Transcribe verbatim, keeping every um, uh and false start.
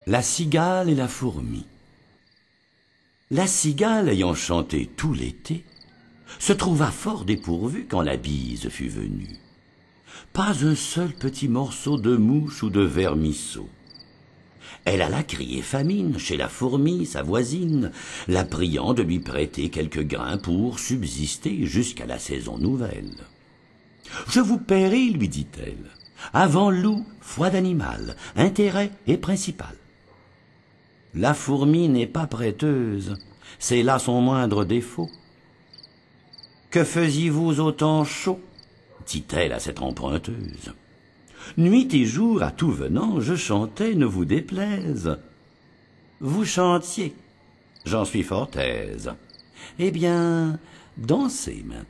La cigale et la fourmi. La cigale, ayant chanté tout l'été, se trouva fort dépourvue quand la bise fut venue. Pas un seul petit morceau de mouche ou de vermisseau. Elle alla crier famine chez la fourmi, sa voisine, la priant de lui prêter quelques grains pour subsister jusqu'à la saison nouvelle. « Je vous paierai, lui dit-elle, avant loup, foi d'animal, intérêt et principal. » La fourmi n'est pas prêteuse, c'est là son moindre défaut. « Que faisiez-vous au temps chaud ?» dit-elle à cette emprunteuse. « Nuit et jour, à tout venant, je chantais, ne vous déplaise. »« Vous chantiez, j'en suis fort aise. Eh bien, dansez maintenant. »